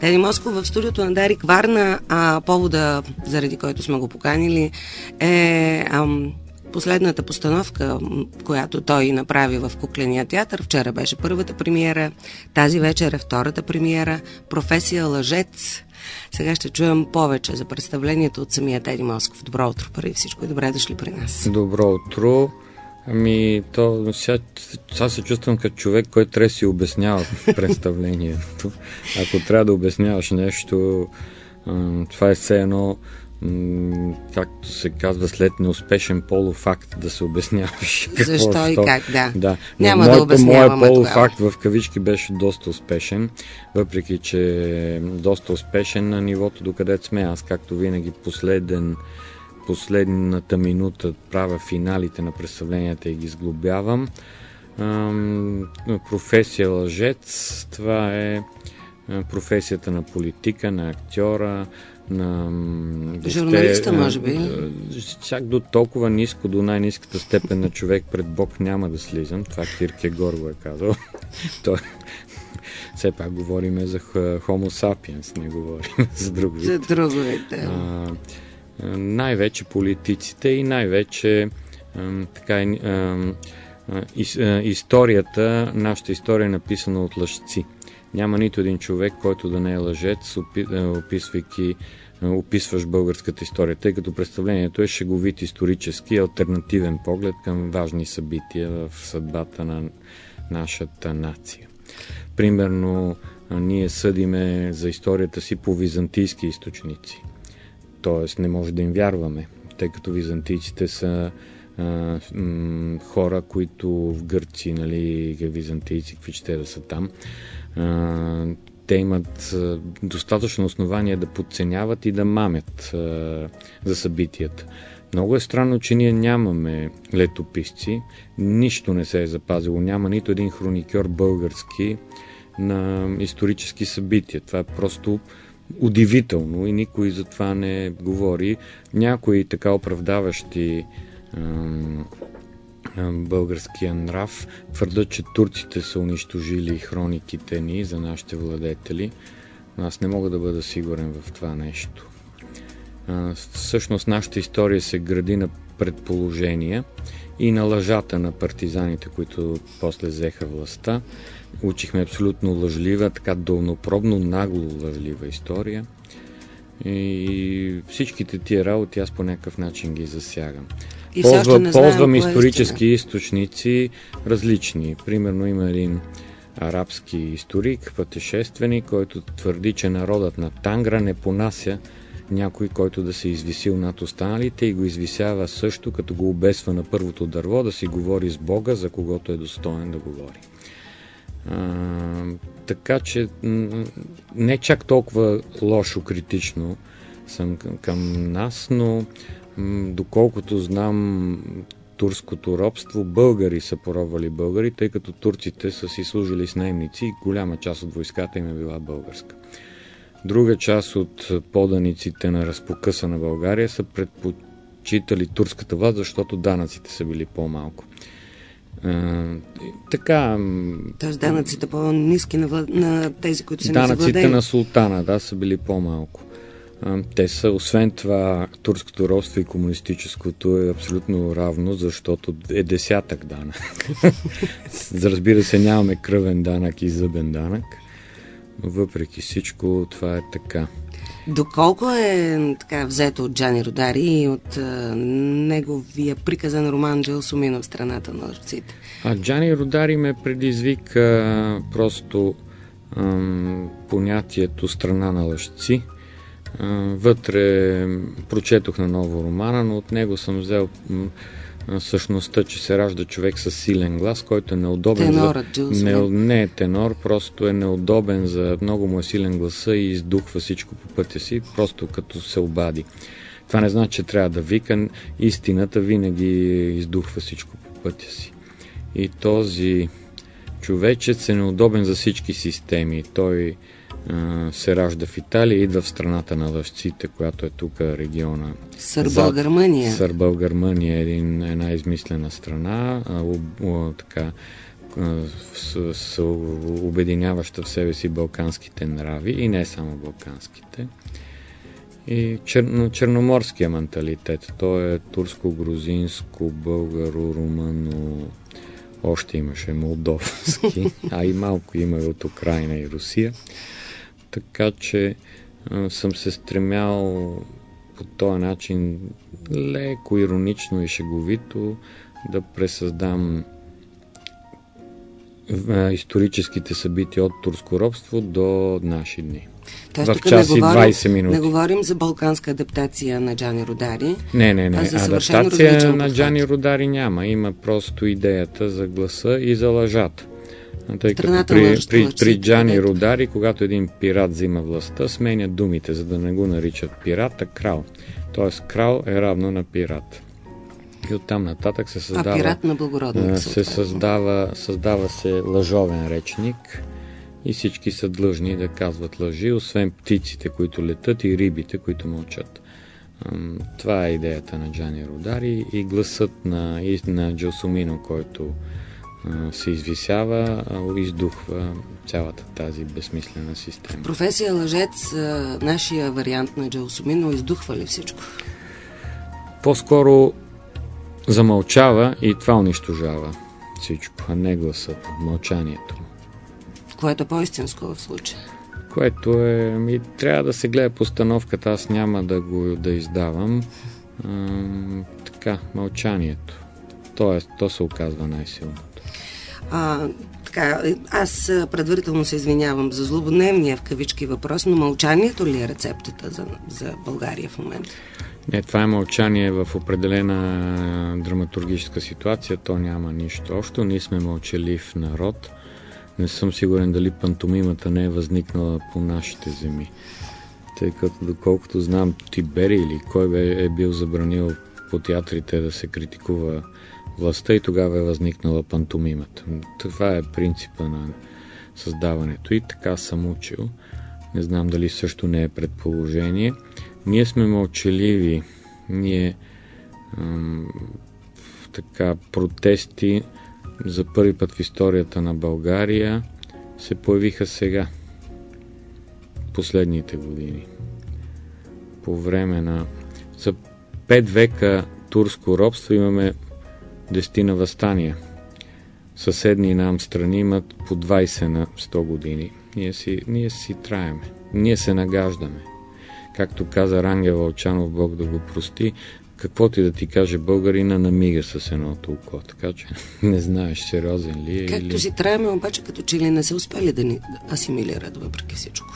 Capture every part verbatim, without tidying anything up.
Теди Москов в студиото на Дарик Варна, а повода, заради който сме го поканили, е ам, последната постановка, която той направи в Кукления театър. Вчера беше първата премиера, тази вечер е втората премиера, Професия лъжец. Сега ще чуем повече за представлението от самия Теди Москов. Добро утро, преди всичко и добре дошли при нас. Добро утро. Ами, то сега, сега се чувствам като човек, който трябва да си обяснява в представлението. Ако трябва да обясняваш нещо, това е все едно, както се казва, след неуспешен полуфакт да се обясняваш. Защо какво, и как, да. да. Няма моето, да обясняваме моят полуфакт в кавички беше доста успешен, въпреки че е доста успешен на нивото докъдето сме. Аз, както винаги, последен последната минута правя финалите на представленията и ги сглобявам. Професия лъжец, това е професията на политика, на актьора, на журналиста, може би. Чак до толкова ниско, до най-ниската степен на човек пред Бог няма да слизам. Това Киркегор го е казал. Той... Все пак говорим за Homo sapiens, не говорим за друг вид. За друг вид, да. Най-вече политиците и най-вече а, така, а, а, историята, нашата история е написана от лъжци. Няма нито един човек, който да не е лъжец, описвайки, описваш българската история, тъй като представлението е шеговит исторически, алтернативен поглед към важни събития в съдбата на нашата нация. Примерно, ние съдиме за историята си по византийски източници. Тоест не може да им вярваме, тъй като византийците са а, м, хора, които в Гърция, нали, византийци, какви ще да са там, а, те имат а, достатъчно основание да подценяват и да мамят а, за събитията. Много е странно, че ние нямаме летописци, нищо не се е запазило, няма нито един хроникьор български на исторически събития. Това е просто удивително и никой за това не говори. Някои така оправдаващи ам, ам, българския нрав твърдят, че турците са унищожили хрониките ни за нашите владетели. Но аз не мога да бъда сигурен в това нещо. А, всъщност нашата история се гради на предположения и на лъжата на партизаните, които после взеха властта. Учихме абсолютно лъжлива, така долнопробно, нагло лъжлива история. И всичките тия работи аз по някакъв начин ги засягам. И Ползва, не ползвам знаем, исторически източници различни. Примерно има един арабски историк, пътешественик, който твърди, че народът на Тангра не понася някой, който да се извисил над останалите и го извисява също, като го обесва на първото дърво, да си говори с Бога, за когото е достоен да говори. А, така че не чак толкова лошо критично съм към, към нас, но м, доколкото знам турското робство, българи са поробвали българи, тъй като турците са си служили с наемници и голяма част от войската им е била българска. Друга част от поданиците на разпокъсана България са предпочитали турската власт, защото данъците са били по-малко. Uh, така... Тоест данъците по-ниски на, вла... на тези, които са данъците не завладени. На султана, да, са били по-малко. Uh, те са, освен това, турското робство и комунистическото е абсолютно равно, защото е десятък данък. Разбира се, нямаме кръвен данък и зъбен данък, но въпреки всичко това е така. Доколко е така взето от Джани Родари и от а, неговия приказан роман Джелсумин в страната на лъжците? А Джани Родари ме предизвика просто ам, понятието страна на лъжци. А, вътре прочетох на ново романа, но от него съм взел м, същността, че се ражда човек с силен глас, който е неудобен. Тенорът, за... не, не е тенор, просто е неудобен, за много му е силен гласа и издухва всичко по пътя си, просто като се обади. Това не значи, че трябва да вика, истината винаги издухва всичко по пътя си. И този човечец е неудобен за всички системи. Той а, се ражда в Италия, идва в страната на лъжците, която е тук региона. Сърбъл-Гърмания. Сърбъл-Гърмания е един, една измислена страна, а, о, о, така, с, с обединяваща в себе си балканските нрави и не само балканските. И чер, черноморския менталитет. Той е турско-грузинско, българо-румъно, още имаше молдовски, а и малко има от Украйна и Русия. Така че а, съм се стремял по този начин леко, иронично и шеговито да пресъздам а, историческите събития от турско робство до наши дни. Тоест, в час и двайсет минути. Не говорим за балканска адаптация на Джани Родари. Не, не, не. Адаптация на Джани подход. Родари няма. Има просто идеята за гласа и за лъжата. Тъй Страната като при, лъжата, при, лъжците, при Джани където... Родари, когато един пират взима властта, сменя думите, за да не го наричат пират, а крал. Тоест крал е равно на пират. И оттам нататък се създава... А пират на благородник. се създава, създава се лъжовен речник и всички са длъжни да казват лъжи, освен птиците, които летат, и рибите, които мълчат. Това е идеята на Джани Родари и гласът на, на Джелсомино, който се извисява, издухва цялата тази безсмислена система. Професия лъжец, нашия вариант на Джелсомино, издухва ли всичко? По-скоро замълчава и това унищожава всичко, а не гласът, мълчанието. Което е по-истинско в случая. Което е... Ми, трябва да се гледа постановката, аз няма да го да издавам. А, така, мълчанието. Тоест, то се оказва най-силното. А, така, аз предварително се извинявам за злободневния в кавички въпрос, но мълчанието ли е рецептата за, за България в момента? Не, това е мълчание в определена драматургическа ситуация. То няма нищо общо. Ние сме мълчалив народ. Не съм сигурен дали пантомимата не е възникнала по нашите земи. Тъй като, доколкото знам, Тибери или кой бе е бил забранил по театрите да се критикува властта и тогава е възникнала пантомимата. Това е принципа на създаването и така съм учил. Не знам дали също не е предположение. Ние сме мълчаливи. Ние ам, така протести за първи път в историята на България се появиха сега, последните години. По време на... За пет века турско робство имаме десетина въстания. Съседни нам страни имат по двайсет на сто години. Ние си, ние си траеме. Ние се нагаждаме. Както каза Рангел Вълчанов, Бог да го прости, каквото и да ти каже българина, намига с едното око. Така че не знаеш сериозен ли е. Както или... си траеме, обаче като че ли не се успели да ни асимилират въпреки всичко.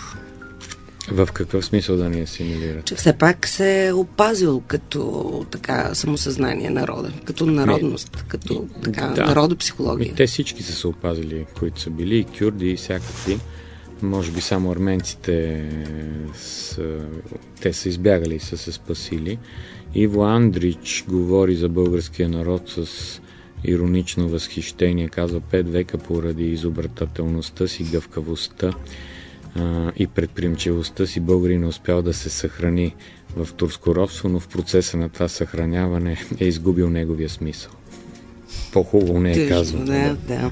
В какъв смисъл да ни асимилират? Че все пак се е опазил като така самосъзнание народа, като народност, Ми, като така да. Народопсихология. Ми, те всички са се опазили, които са били, и кюрди, и всякакви. Може би само арменците са, те са избягали и са се спасили. Иво Андрич говори за българския народ с иронично възхищение. Казва, пет века поради изобретателността си, гъвкавостта а, и предприемчивостта си българин успял да се съхрани в турско робство, но в процеса на това съхраняване е изгубил неговия смисъл. По-хубаво не е казано. Да, да.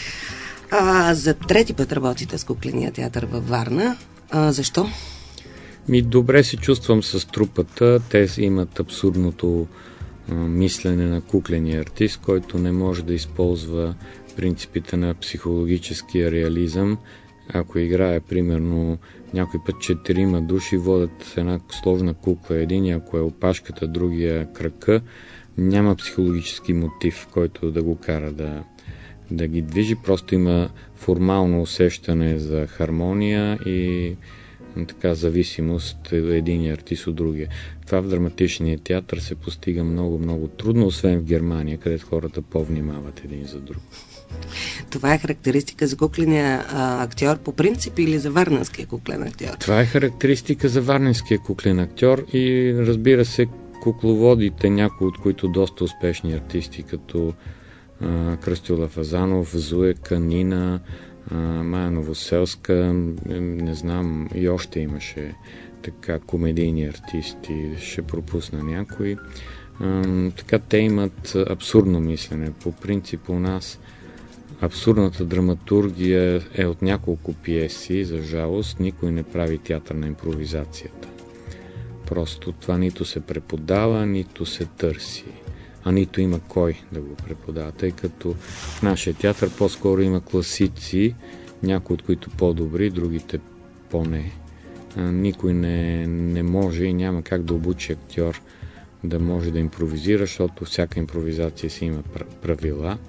А, за трети път работите с Кукления театър във Варна. А, защо? Ми добре се чувствам с трупата. Те имат абсурдното а, мислене на кукления артист, който не може да използва принципите на психологическия реализъм. Ако играе, примерно, някой път четирима души водят една сложна кукла. Един, ако е опашката, другия крака, няма психологически мотив, който да го кара да, да ги движи. Просто има формално усещане за хармония и така зависимост един артист от другия. Това в драматичния театър се постига много-много трудно, освен в Германия, където хората по-внимават един за друг. Това е характеристика за кукления а, актьор по принцип или за варненския куклен актьор? Това е характеристика за варненския куклен актьор и разбира се кукловодите, някои от които доста успешни артисти, като а, Кръстюла Фазанов, Зуека, Нина, а, Майя Новоселска, не знам, и още имаше така комедийни артисти, ще пропусна някои. А, така те имат абсурдно мислене. По принцип у нас абсурдната драматургия е от няколко пиеси, за жалост, никой не прави театър на импровизацията. Просто това нито се преподава, нито се търси, а нито има кой да го преподава, тъй като в нашия театър по-скоро има класици, някои от които по-добри, другите по-не. Никой не, не може и няма как да обучи актьор да може да импровизира, защото всяка импровизация си има правила.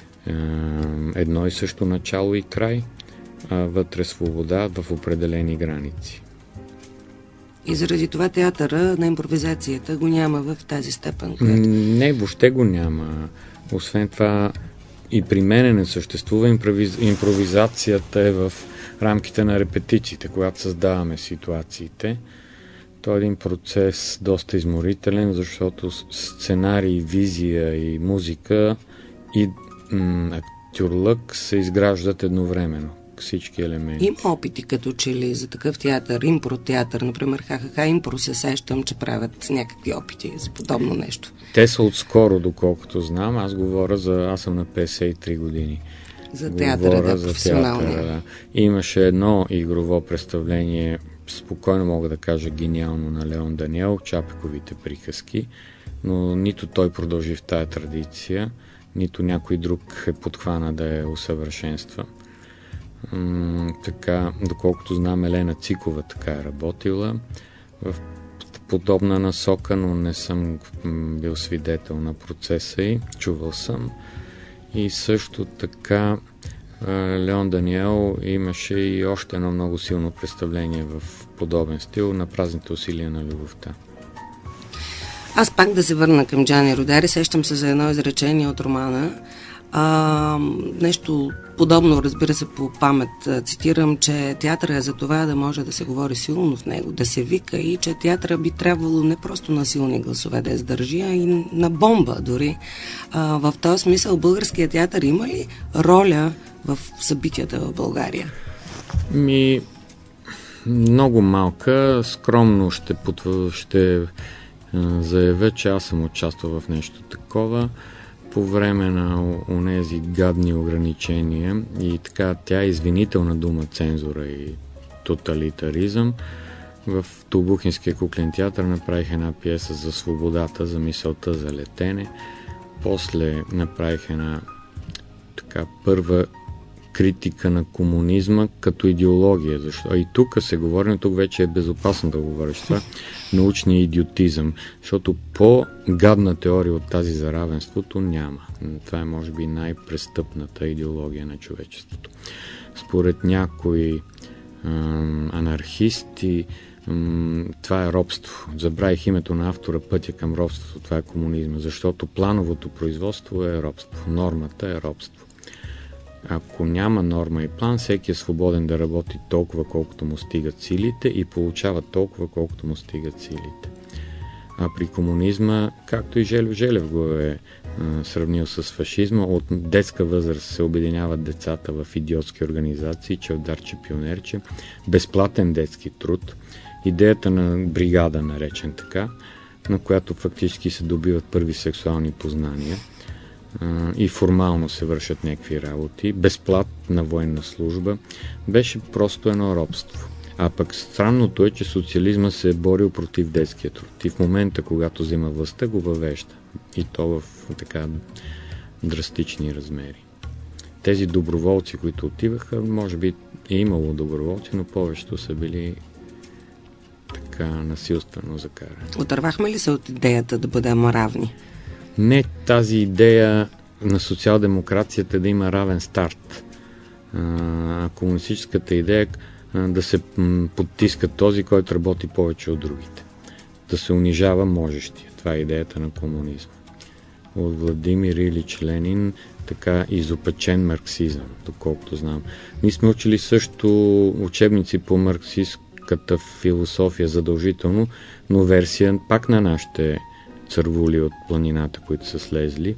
Едно и също начало и край, а вътре свобода в определени граници. И заради това театъра на импровизацията го няма в тази степен? Която... Не, въобще го няма. Освен това и при мене не съществува импровиз... импровизацията е в рамките на репетициите, когато създаваме ситуациите. То е един процес доста изморителен, защото сценарий, визия и музика и м- актюрлък се изграждат едновременно. Всички елементи. Има опити като че ли за такъв театър, импротеатър, например ХХХ Импро, се сещам, че правят някакви опити за подобно нещо. Те са отскоро, доколкото знам. Аз говоря за... Аз съм на петдесет и три години. За театъра, да, професионалния. Да. Имаше едно игрово представление, спокойно мога да кажа гениално, на Леон Даниел, Чапековите приказки, но нито той продължи в тая традиция, нито някой друг е подхвана да я усъвършенства. М- така, доколкото знам, Елена Цикова така е работила в подобна насока, но не съм бил свидетел на процеса и чувал съм. И също така Леон Даниел имаше и още едно много силно представление в подобен стил на Празните усилия на любовта. Аз пак да се върна към Джани Родари, сещам се за едно изречение от романа. А, нещо подобно, разбира се, по памет цитирам, че театъра е за това да може да се говори силно в него, да се вика, и че театъра би трябвало не просто на силни гласове да издържи, а и на бомба дори. А, в този смисъл българският театър има ли роля в събитията в България? Ми, много малка, скромно ще, потв... ще заявя, че аз съм участвал в нещо такова по време на онези гадни ограничения и така тя е извинителна дума цензура и тоталитаризъм. В Толбухинския куклен театър направих една пиеса за свободата, за мисълта за летене. После направих една така първа критика на комунизма като идеология. Защо? А и тук се говори, но тук вече е безопасно да говориш това, научния идиотизъм, защото по-гадна теория от тази за равенството няма. Това е може би най-престъпната идеология на човечеството. Според някои ам, анархисти ам, това е робство. Забравих името на автора, Пътя към робството, това е комунизма, защото плановото производство е робство, нормата е робство. Ако няма норма и план, всеки е свободен да работи толкова, колкото му стигат силите и получава толкова, колкото му стигат силите. А при комунизма, както и Желев Желев го е а, сравнил с фашизма, от детска възраст се обединяват децата в идиотски организации, челдарче, пионерче, безплатен детски труд, идеята на бригада, наречен така, на която фактически се добиват първи сексуални познания и формално се вършат някакви работи, безплатна военна служба, беше просто едно робство. А пък странното е, че социализма се е борил против детския труд и в момента, когато взема властта, го въвежда. И то в така драстични размери. Тези доброволци, които отиваха, може би е имало доброволци, но повечето са били така насилствено закарани. Отървахме ли се от идеята да бъдем равни? Не тази идея на социал-демокрацията да има равен старт. А, комунистическата идея а, да се м, подтиска този, който работи повече от другите. Да се унижава можещия. Това е идеята на комунизма. От Владимир Илич Ленин така изопачен марксизъм, доколкото знам. Ние сме учили също учебници по марксистската философия задължително, но версия пак на нашите цървули от планината, които са слезли.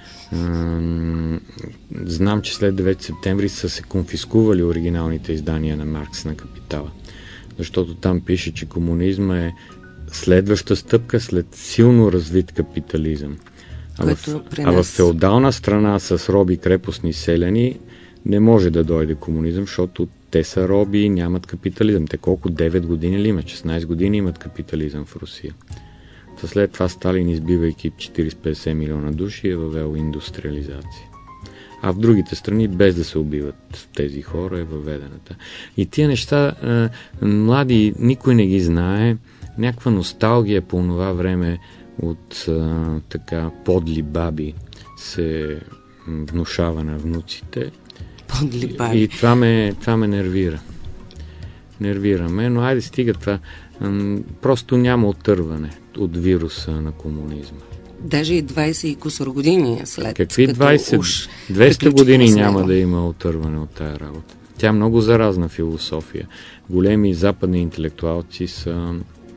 Знам, че след девети септември са се конфискували оригиналните издания на Маркс на Капитала, защото там пише, че комунизма е следваща стъпка след силно развит капитализъм. А в, а в феодална страна с роби крепостни селяни не може да дойде комунизъм, защото те са роби и нямат капитализъм. Те колко девет години ли имат? шестнайсет години имат капитализъм в Русия. Та след това Сталин, избивайки четирийсет до петдесет милиона души, е въвел индустриализация. А в другите страни, без да се убиват тези хора, е въведената. И тия неща, а, млади, никой не ги знае. Някаква носталгия по това време от а, така подли баби се внушава на внуците. Подли баби. И, и това, ме, това ме нервира. Нервира ме, но айде стига това. М- просто няма отърване от вируса на комунизма. Даже и двайсет и кусор години след. Какви двайсет? двеста години няма да има отърване от тая работа. Тя е много заразна философия. Големи западни интелектуалци са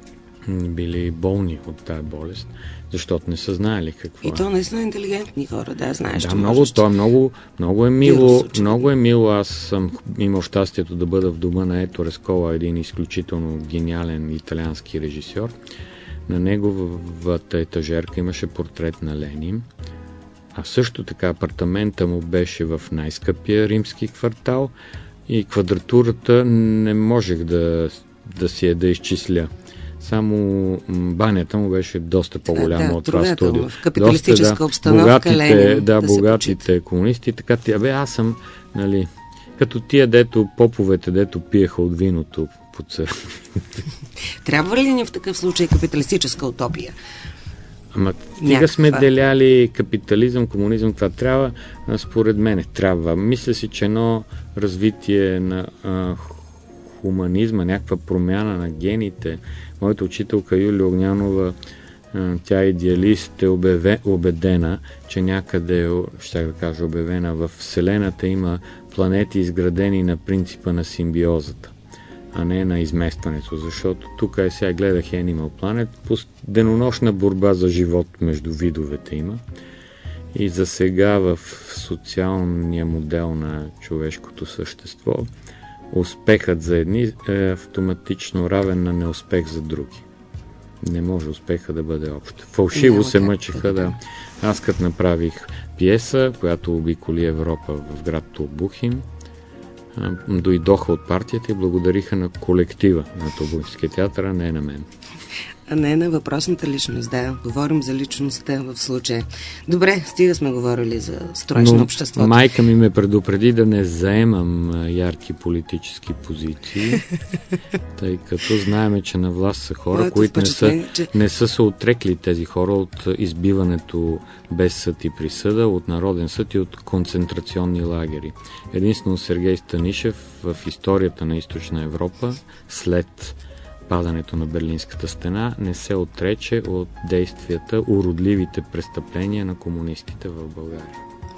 били болни от тая болест, защото не са знаели какво е. И то наистина интелигентни хора, да, знаеш, да, че много, можеш. То е много, много е мило, много е мило. Аз съм имал щастието да бъда в дома на Ето Рескола, един изключително гениален италиански режисьор. На неговата етажерка имаше портрет на Ленин, а също така апартамента му беше в най-скъпия римски квартал и квадратурата не можех да, да си я да изчисля. Само банята му беше доста по-голяма да, от това студио. В капиталистическа доста, да, обстановка богатите, Ленин да, да богатите комунисти, така тя бе, аз съм, нали, като тия, дето поповете, дето пиеха от виното по църквите. Трябва ли ни в такъв случай капиталистическа утопия? Ама стига сме деляли капитализъм, комунизъм, това трябва, според мен трябва. Мисля си, че едно развитие на а, хуманизма, някаква промяна на гените. Моята учителка Юлия Огнянова, тя е идеалист, е обяве, убедена, че някъде, ще да кажа обявена, в Вселената има планети изградени на принципа на симбиозата, а не на изместването, защото тук е, сега гледах Animal Planet, денонощна борба за живот между видовете има и за сега в социалния модел на човешкото същество успехът за едни е автоматично равен на неуспех за други. Не може успеха да бъде общ. Фалшиво се мъчиха да... Аз като направих пиеса, която обиколи Европа в град Толбухин, дойдоха от партията и благодариха на колектива на Толбухинския театър, а не на мен. А не на въпросната личност, да. Говорим за личността в случая. Добре, стига сме говорили за строеж на обществото. Майка ми ме предупреди да не заемам ярки политически позиции, тъй като знаеме, че на власт са хора, Моето които не са, че... не са се отрекли тези хора от избиването без съд и присъда, от народен съд и от концентрационни лагери. Единствено Сергей Станишев в историята на Източна Европа след падането на Берлинската стена не се отрече от действията, уродливите престъпления на комунистите в България.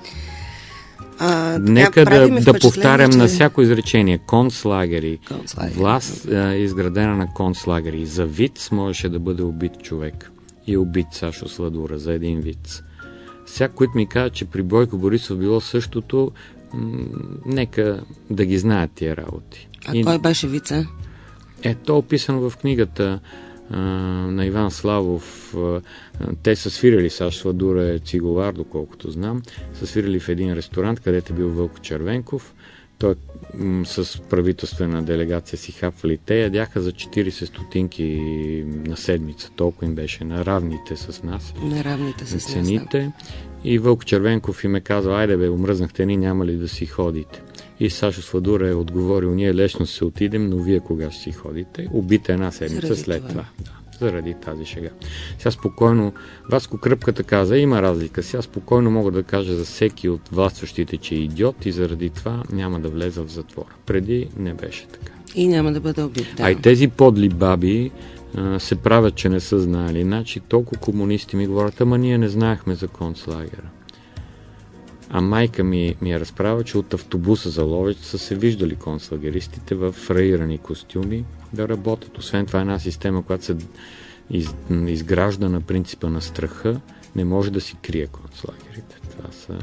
А, Нека да, да повтарям че... на всяко изречение. Концлагери. Концлагери. Власт е изградена на концлагери. За виц можеше да бъде убит човек. И убит Сашо Сладура за един виц. Всяко, който ми казва, че при Бойко Борисов било същото, м- нека да ги знаят тия работи. А и... кой беше вица? Е, то е описано в книгата а, на Иван Славов. А, те са свирили, Сашо Сладура е цигулар, доколкото знам, са свирили в един ресторант, където е бил Вълко Червенков. Той м- с правителствена делегация си хапвали. Те ядяха за четирийсет стотинки на седмица. Толкова им беше на равните с нас. На равните с нас, цените. Да. И Вълко Червенков им е казал, айде бе, умръзнахте ни, няма ли да си ходите? И Сашо Сладура е отговорил, ние лесно се отидем, но вие кога ще си ходите? Убита една седмица заради след това. това. Да, заради тази шега. Сега спокойно, Васко Кръпката каза, има разлика. Сега спокойно мога да кажа за всеки от властващите, че е идиот и заради това няма да влезе в затвора. Преди не беше така. И няма да бъде убит. Да. А и тези подли баби а, се правят, че не са знаели. Значи толкова комунисти ми говорят, ама ние не знаехме за концлагера. А майка ми, ми е разправя, че от автобуса за Ловеч са се виждали концлагеристите в фраирани костюми да работят. Освен това, една система, която се из, изгражда на принципа на страха, не може да си крие концлагерите. Това са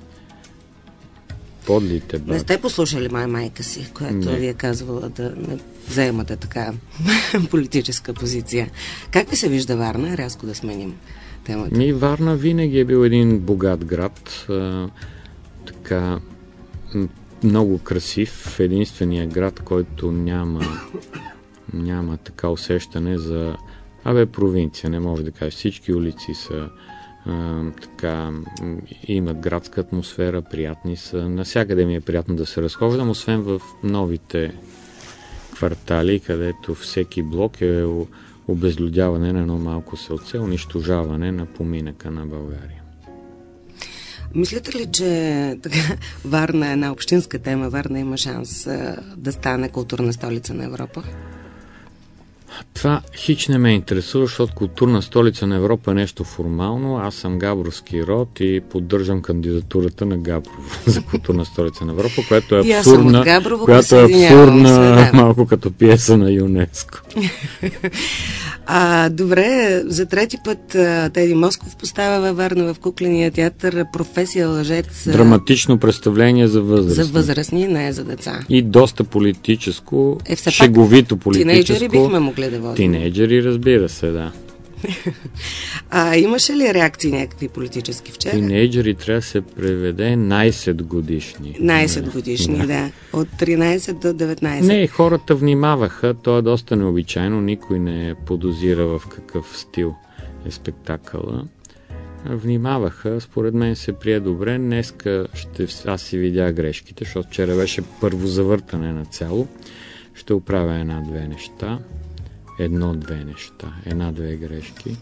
подлите баби. Не сте послушали май майка си, която ви е казвала да не заемате така политическа позиция. Как ви се вижда Варна? Рязко да сменим темата? Ми, Варна винаги е бил един богат град, а, така много красив, единствения град, който няма, няма така усещане за абе провинция, не може да кажеш. Всички улици са а, така, имат градска атмосфера, приятни са. Насякъде ми е приятно да се разхождам, освен в новите квартали, където всеки блок е обезлюдяване на едно малко селце, унищожаване на поминъка на България. Мислите ли, че така, Варна е една общинска тема, Варна има шанс а, да стане културна столица на Европа? Това хич не ме интересува, защото културна столица на Европа е нещо формално. Аз съм габровски род и поддържам кандидатурата на Габрово за културна столица на Европа, която е абсурдна, Габрово, която е абсурдна малко като пиеса на ЮНЕСКО. А, добре, за трети път Теди Москов поставя във Варна в Кукления театър професия лъжец. Драматично представление за възрастни. За възрастни, не за деца. И доста политическо, е, шеговито политическо. Тинейджери бихме могли да водим. Тинейджери, разбира се, да. А имаше ли реакции някакви политически вчера? Тинейджери трябва да се преведе найсет годишни. найсет годишни, да. да. От тринайсет до деветнайсет. Не, хората внимаваха. То е доста необичайно. Никой не подозира в какъв стил е спектакъла. Внимаваха. Според мен се прие добре. Днеска ще, аз си видях грешките, защото вчера беше първо завъртане на цяло. Ще оправя една-две неща. Едно-две неща. Една-две грешки.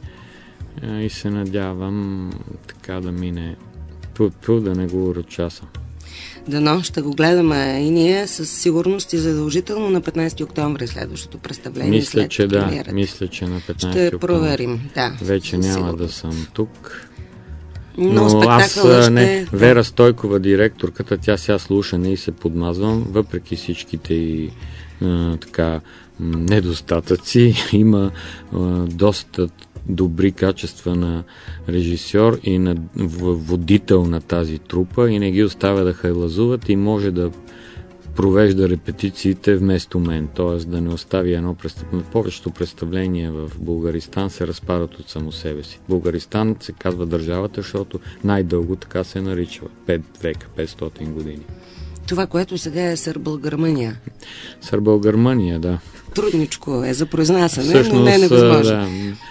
И се надявам така да мине пу-пу, да не го урочаса. Дано, ще го гледаме и ние със сигурност и задължително на петнайсети октомври следващото представление. Мисля, след че премиерата. да. Мисля, че на петнайсети ще октомври. проверим, да. Вече няма сигурност. да съм тук. Но, Но аз, ще... не, Вера Стойкова, директорката, тя сега слуша, не и се подмазвам, въпреки всичките и а, така недостатъци, има а, доста добри качества на режисьор и на водител на тази трупа и не ги оставя да хайлазуват и може да провежда репетициите вместо мен, т.е. да не остави едно представление. Повечето представления в Българистан се разпадат от само себе си. Българистан се казва държавата, защото най-дълго така се нарича. пет века, петстотин години. Това, което сега е Сърбъл-Гърмания. Сърбъл-Гърмания, да. Трудничко е за произнасяне, всъщност, но не е невъзможно. Да.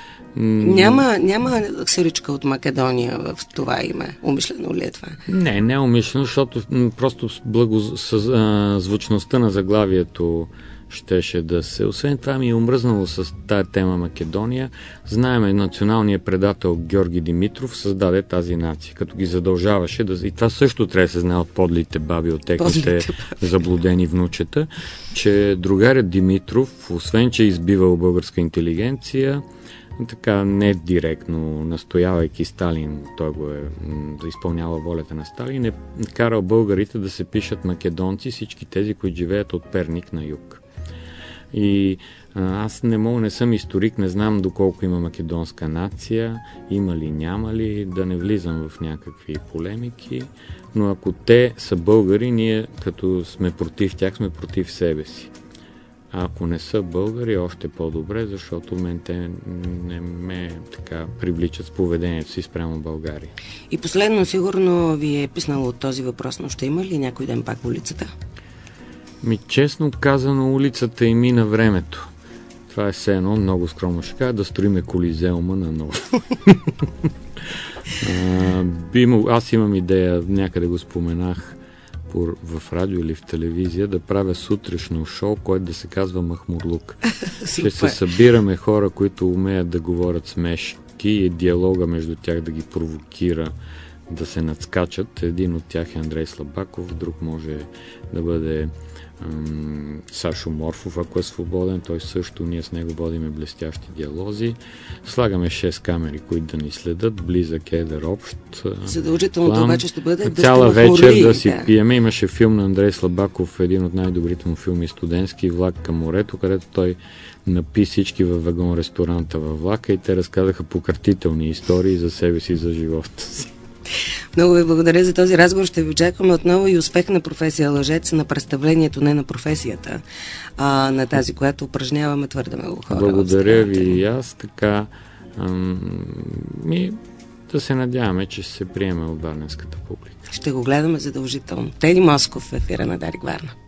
Няма, няма сиричка от Македония в това име. Умишлено ли е това? Не, не е умишлено, защото просто благо, с, а, звучността на заглавието щеше да се... Освен това ми е омръзнало с тая тема Македония. Знаеме, националният предател Георги Димитров създаде тази нация, като ги задължаваше да... И това също трябва да се знае от подлите баби, от техните заблудени внучета, че другарят Димитров, освен че избивал българска интелигенция, така не директно настоявайки Сталин, той го е да изпълнява волята на Сталин, е карал българите да се пишат македонци, всички тези, които живеят от Перник на юг. И а, аз не мога, не съм историк, не знам доколко има македонска нация, има ли, няма ли, да не влизам в някакви полемики, но ако те са българи, ние като сме против тях, сме против себе си. А ако не са българи, още по-добре, защото мен те не ме така привличат с поведението си спрямо България. И последно, сигурно ви е писнало от този въпрос, но ще има ли някой ден пак улицата? Ми, честно казано, улицата и мина времето. Това е все едно, много скромно ще кажа, да строиме Колизеума на ново. Аз имам идея, някъде го споменах, в радио или в телевизия, да правя сутрешно шоу, което да се казва Махмурлук. Ще се събираме хора, които умеят да говорят смешки и диалога между тях да ги провокира да се надскачат. Един от тях е Андрей Слабаков, друг може да бъде ам, Сашо Морфов, ако е свободен, той също, ние с него водиме блестящи диалози. Слагаме шест камери, които да ни следят, близък едър общ. Задължителното обаче ще бъде да цяла сте вечер махмурли, да си да. пиеме. Имаше филм на Андрей Слабаков, един от най-добрите му филми, студентски, Влак към морето, където той напи всички във вагон ресторанта във влака и те разказаха пократителни истории за себе си и за живота си. Много ви благодаря за този разговор. Ще ви очакваме отново и успех на професия лъжец, на представлението, не на професията, а на тази, която упражняваме твърде много хора. Благодаря ви и аз. Така, И да се надяваме, че ще се приеме от варненската публика. Ще го гледаме задължително. Теди Москов в ефира на Дарик Варна.